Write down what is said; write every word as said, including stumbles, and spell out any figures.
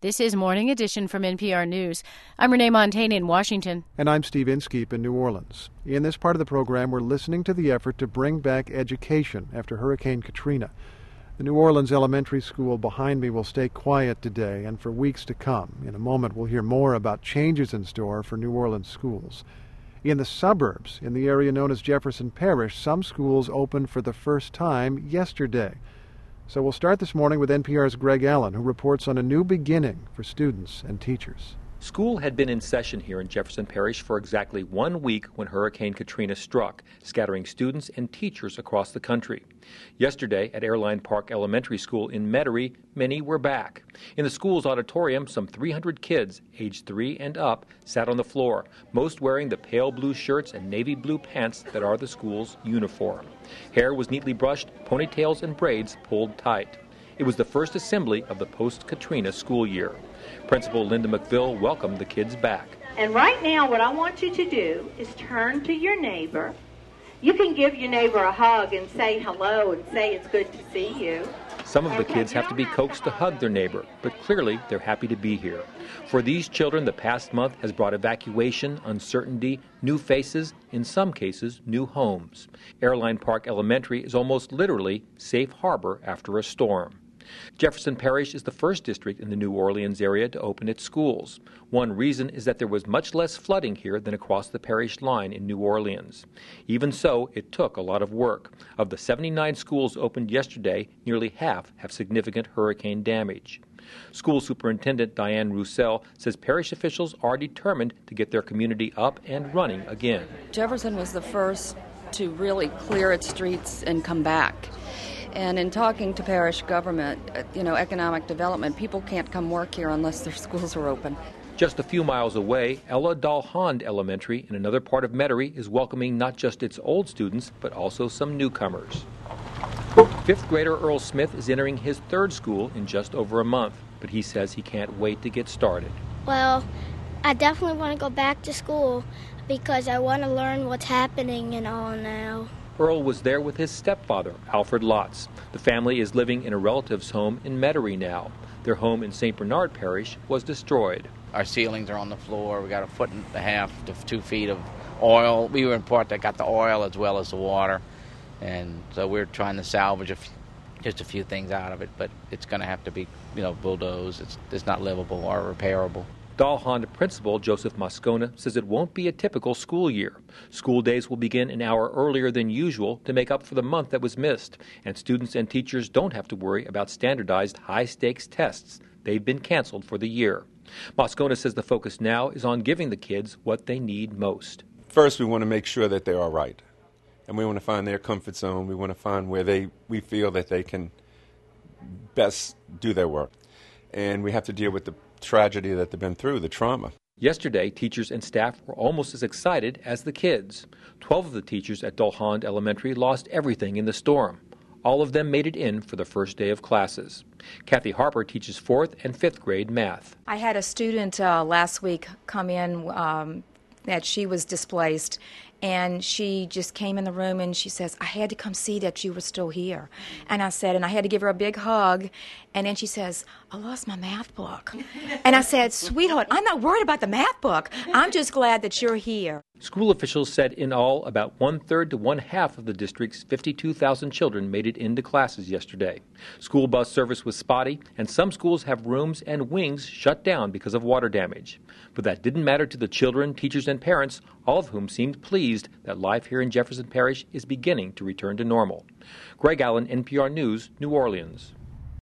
This is Morning Edition from N P R News. I'm Renee Montaigne in Washington. And I'm Steve Inskeep in New Orleans. In this part of the program, we're listening to the effort to bring back education after Hurricane Katrina. The New Orleans elementary school behind me will stay quiet today and for weeks to come. In a moment, we'll hear more about changes in store for New Orleans schools. In the suburbs, in the area known as Jefferson Parish, some schools opened for the first time yesterday. So we'll start this morning with N P R's Greg Allen, who reports on a new beginning for students and teachers. School had been in session here in Jefferson Parish for exactly one week when Hurricane Katrina struck, scattering students and teachers across the country. Yesterday at Airline Park Elementary School in Metairie, many were back. In the school's auditorium, some three hundred kids, aged three and up, sat on the floor, most wearing the pale blue shirts and navy blue pants that are the school's uniform. Hair was neatly brushed, ponytails and braids pulled tight. It was the first assembly of the post-Katrina school year. Principal Linda McVille welcomed the kids back. And right now what I want you to do is turn to your neighbor. You can give your neighbor a hug and say hello and say it's good to see you. Some of the kids have to be coaxed to hug their neighbor, but clearly they're happy to be here. For these children, the past month has brought evacuation, uncertainty, new faces, in some cases, new homes. Airline Park Elementary is almost literally safe harbor after a storm. Jefferson Parish is the first district in the New Orleans area to open its schools. One reason is that there was much less flooding here than across the parish line in New Orleans. Even so, it took a lot of work. Of the seventy-nine schools opened yesterday, nearly half have significant hurricane damage. School Superintendent Diane Roussel says parish officials are determined to get their community up and running again. Jefferson was the first to really clear its streets and come back. And in talking to parish government, you know, economic development, people can't come work here unless their schools are open. Just a few miles away, Ella Dalhond Elementary in another part of Metairie is welcoming not just its old students, but also some newcomers. Fifth grader Earl Smith is entering his third school in just over a month, but he says he can't wait to get started. Well, I definitely want to go back to school because I want to learn what's happening and all now. Earl was there with his stepfather, Alfred Lotz. The family is living in a relative's home in Metairie now. Their home in Saint Bernard Parish was destroyed. Our ceilings are on the floor. We got a foot and a half to two feet of oil. We were in part that got the oil as well as the water. And so we're trying to salvage a f- just a few things out of it, but it's going to have to be, you know, bulldozed. It's, it's not livable or repairable. Dalhond principal Joseph Moscona says it won't be a typical school year. School days will begin an hour earlier than usual to make up for the month that was missed, and students and teachers don't have to worry about standardized high-stakes tests. They've been canceled for the year. Moscona says the focus now is on giving the kids what they need most. First, we want to make sure that they're all right, and we want to find their comfort zone. We want to find where they we feel that they can best do their work, and we have to deal with the tragedy that they've been through, the trauma. Yesterday, teachers and staff were almost as excited as the kids. Twelve of the teachers at Dalhond Elementary lost everything in the storm. All of them made it in for the first day of classes. Kathy Harper teaches fourth and fifth grade math. I had a student uh, last week come in um, that she was displaced, and she just came in the room and she says, I had to come see that you were still here. And I said, and I had to give her a big hug. And then she says, I lost my math book. And I said, sweetheart, I'm not worried about the math book. I'm just glad that you're here. School officials said in all, about one-third to one-half of the district's fifty-two thousand children made it into classes yesterday. School bus service was spotty, and some schools have rooms and wings shut down because of water damage. But that didn't matter to the children, teachers, and parents, all of whom seemed pleased that life here in Jefferson Parish is beginning to return to normal. Greg Allen, N P R News, New Orleans.